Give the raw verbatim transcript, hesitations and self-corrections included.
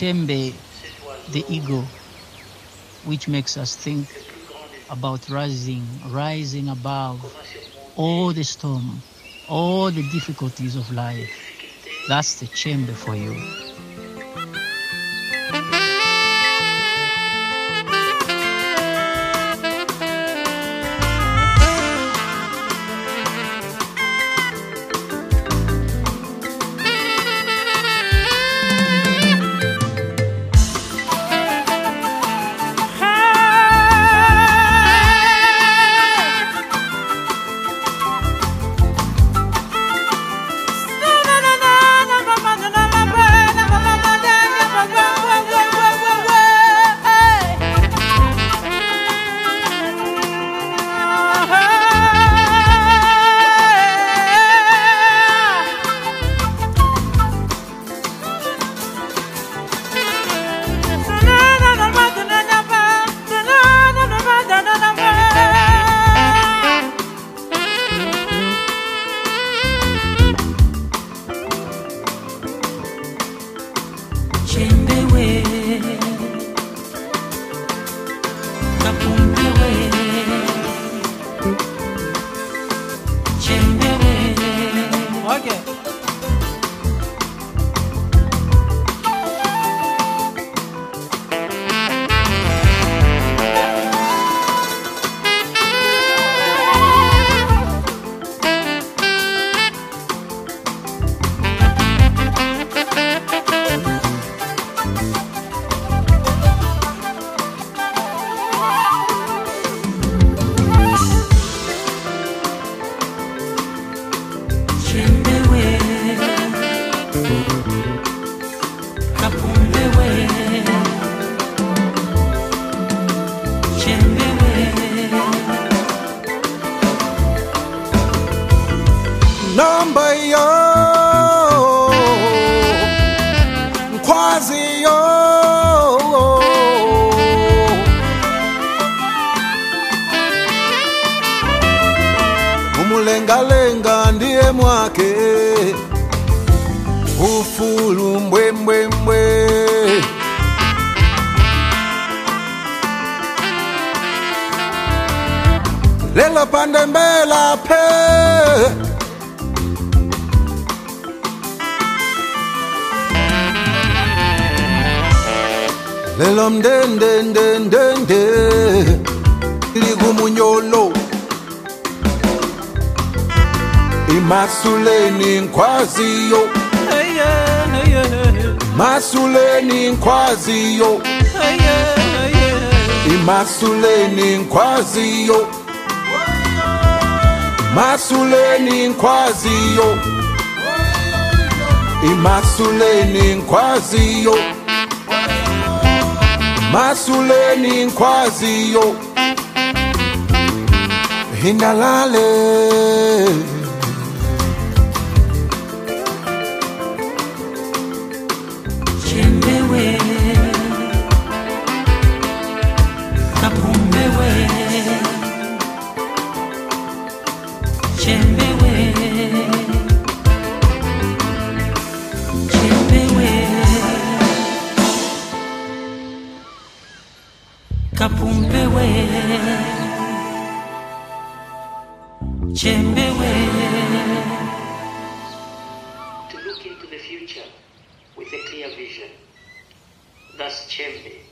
Chembe, the ego, which makes us think about rising, rising above all the storm, all the difficulties of life. That's the Chembe for you. Number yo, Kwazi yo, umulengalenga ndiye mwake, ufulu mbwe mbwe mbwe. Lela pande mbela pe, lelo mdende ndende ndende ligumunyolo imasuleni nkwaziyo masuleni nkwaziyo imasuleni nkwaziyo masuleni nkwaziyo imasuleni nkwaziyo masuleni nkwaziyo hindalale Chembewe Kapumbewe Chembewe Chembewe Kapumbewe Chembewe. To look into the future with a clear vision. That's Chembe.